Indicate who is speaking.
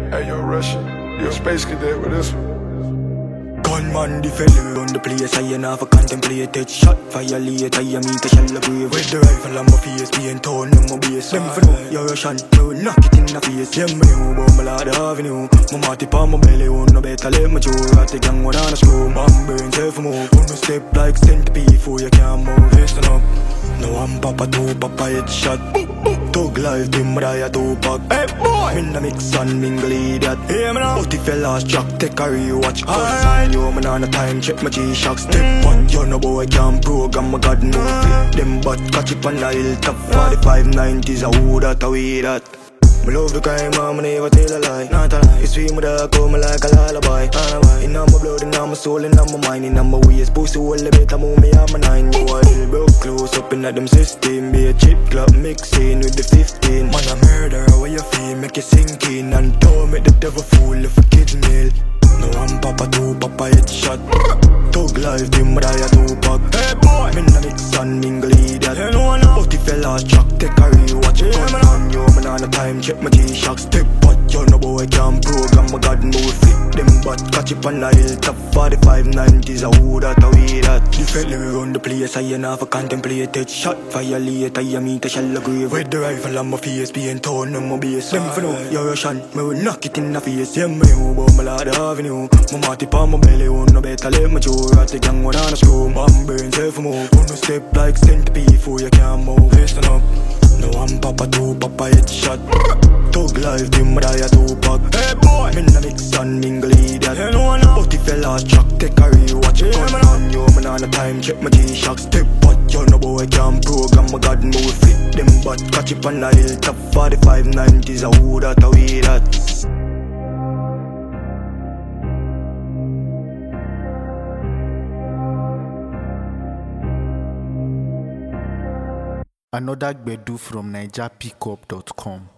Speaker 1: Hey, yo, Russian, you a space cadet with this one.
Speaker 2: Gunman defend me on the place, I ain't have a contemplated shot. Violate, I meet a shell grave. With the rifle on my face, being torn in my base. Them for know, you're Russian, me will knock it in the face. Yeah, me know about my lad avenue. My marty pa my belly, on no better let my jaw. At the gang one on a screw, man burn self move. On the step like centipede before you can't move. Listen up, no I'm Papa 2, Papa headshot. Tug life, Tim Raya 2 pack. Hey boy, me na mix and mingle idiot. Hey me now, but if you last track, take a rewatch. Cause yo, man on a time, check my G-Shock. Step one, you know boy can't program, my God no flip them but catch it on the hilltop. 45-90s, a who that, a we that. Me love the crime, man, me never tell a lie. Not a lie, it's sweet, me da come like a lullaby. Inna my blood, inna my soul, inna my mind, inna my waist. Pussy hold the better move me on my 9. You a little broke close up inna them system. Be a chip club mixing with the 15. Man a murderer, where you feel, make you sink in. And don't make the devil fool if a kid's meal. No I'm Papa 2, Papa headshot. Tug life, Tim Raya 2 pack. Hey boy, me na mix and mingle idiot. You know now, but if you last track, take a rewatch. Gun yo, man on a time, check my G-Shock. Step but you know boy can't program, my God no flip them but catch it on the hilltop. 45-90s, a who that, a we that. Differently we run the place, I ain't have a contemplated shot. Violate, I meet a shell grave. With the rifle on my face, being torn in my base. Them for know, you're Russian, me will knock it in the face. Yeah, me know about my lad avenue. My marty pa my belly, on no better let my jaw. At the gang one on a screw, man burn self move. On the step like centipede before you can't move. Listen up, no I'm Papa 2, Papa headshot. Tug life, Tim Raya 2 pack. Hey boy, me na mix and mingle idiot. You know now, but if you last track, take a rewatch. Gun yo, man on a time, check my G-Shock. Step but you know boy can't program, my God no flip them but catch it on the hilltop. 45-90s, a who that, a we that.
Speaker 3: Another Gbedu from NigerPickup.com.